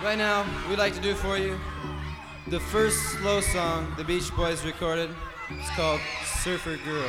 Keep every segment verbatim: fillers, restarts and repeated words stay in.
Right now, we'd like to do for you the first slow song the Beach Boys recorded. It's called Surfer Girl.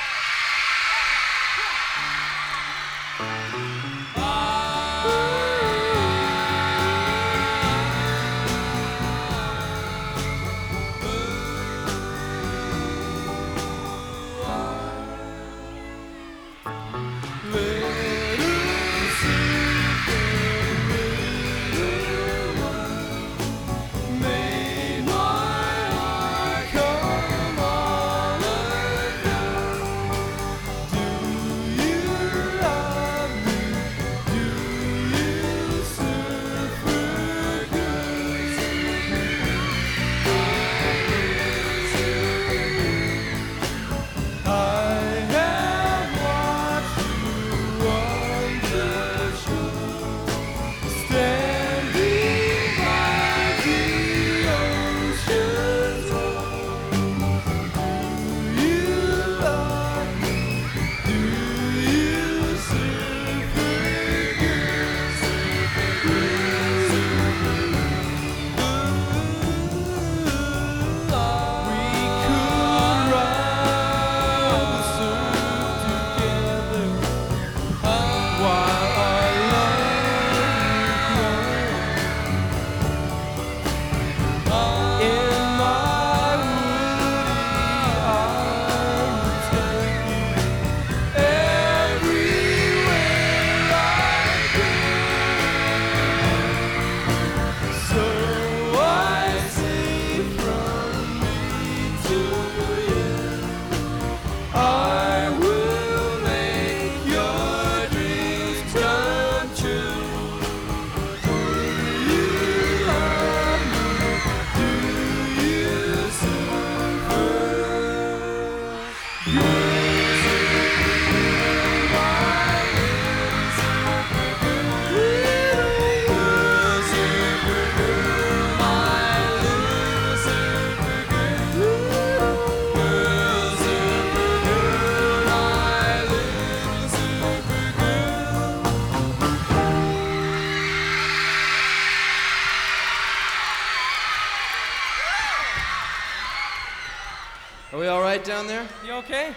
Are we all right down there? You okay?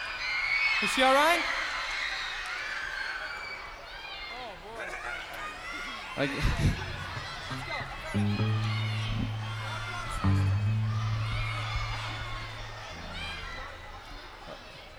Is she all right? Oh, boy. I...